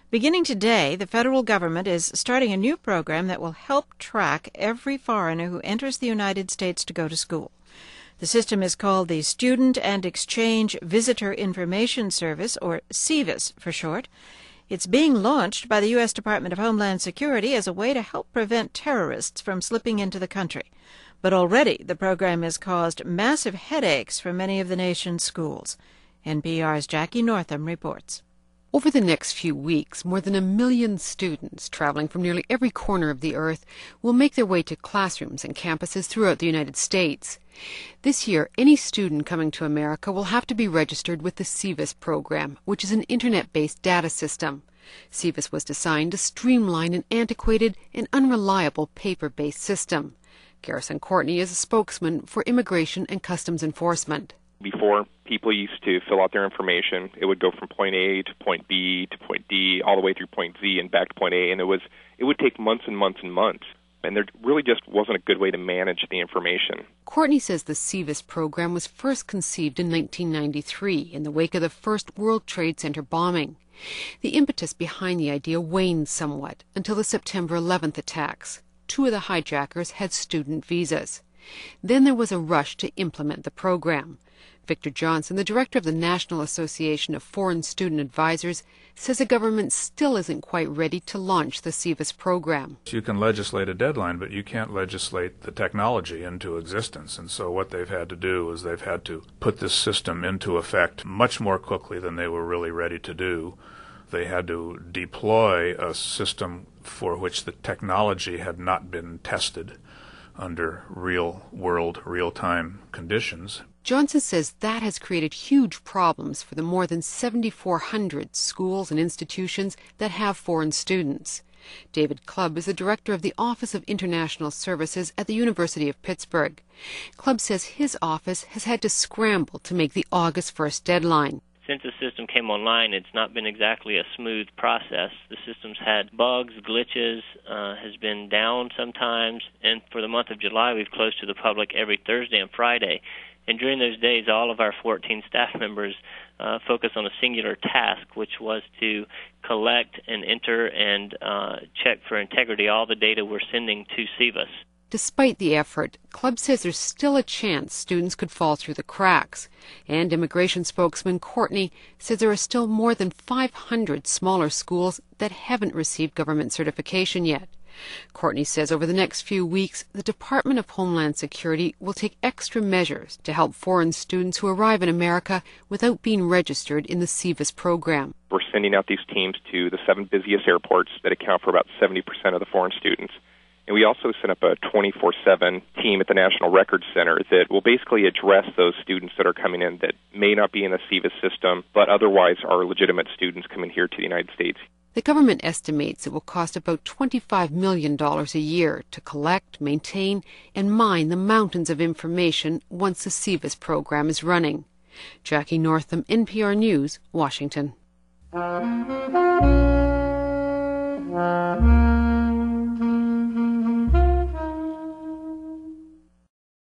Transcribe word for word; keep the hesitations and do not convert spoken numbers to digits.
Beginning today, the federal government is starting a new program that will help track every foreigner who enters the United States to go to school. The system is called the Student and Exchange Visitor Information Service, or SEVIS for short. It's being launched by the U S Department of Homeland Security as a way to help prevent terrorists from slipping into the country. But already the program has caused massive headaches for many of the nation's schools. N P R's Jackie Northam reports. Over the next few weeks, more than a million students traveling from nearly every corner of the earth will make their way to classrooms and campuses throughout the United States. This year, any student coming to America will have to be registered with the SEVIS program, which is an internet-based data system. SEVIS was designed to streamline an antiquated and unreliable paper-based system. Garrison Courtney is a spokesman for Immigration and Customs Enforcement. Before, people used to fill out their information. It would go from point A to point B to point D, all the way through point Z and back to point A, and it was it would take months and months and months. And there really just wasn't a good way to manage the information. Courtney says the SEVIS program was first conceived in nineteen ninety-three in the wake of the first World Trade Center bombing. The impetus behind the idea waned somewhat until the September eleventh attacks. Two of the hijackers had student visas. Then there was a rush to implement the program. Victor Johnson, the director of the National Association of Foreign Student Advisors, says the government still isn't quite ready to launch the SEVIS program. You can legislate a deadline, but you can't legislate the technology into existence. And so what they've had to do is they've had to put this system into effect much more quickly than they were really ready to do. They had to deploy a system for which the technology had not been tested under real-world, real-time conditions. Johnson says that has created huge problems for the more than seven thousand four hundred schools and institutions that have foreign students. David Clubb is the director of the Office of International Services at the University of Pittsburgh. Clubb says his office has had to scramble to make the August first deadline. Since the system came online, it's not been exactly a smooth process. The system's had bugs, glitches, uh, has been down sometimes, and for the month of July, we've closed to the public every Thursday and Friday. And during those days, all of our fourteen staff members uh, focused on a singular task, which was to collect and enter and uh, check for integrity all the data we're sending to SEVIS. Despite the effort, Clubb says there's still a chance students could fall through the cracks. And immigration spokesman Courtney says there are still more than five hundred smaller schools that haven't received government certification yet. Courtney says over the next few weeks, the Department of Homeland Security will take extra measures to help foreign students who arrive in America without being registered in the SEVIS program. We're sending out these teams to the seven busiest airports that account for about seventy percent of the foreign students. And we also set up a twenty-four seven team at the National Records Center that will basically address those students that are coming in that may not be in the SEVIS system, but otherwise are legitimate students coming here to the United States. The government estimates it will cost about twenty-five million dollars a year to collect, maintain, and mine the mountains of information once the SEVIS program is running. Jackie Northam, N P R News, Washington.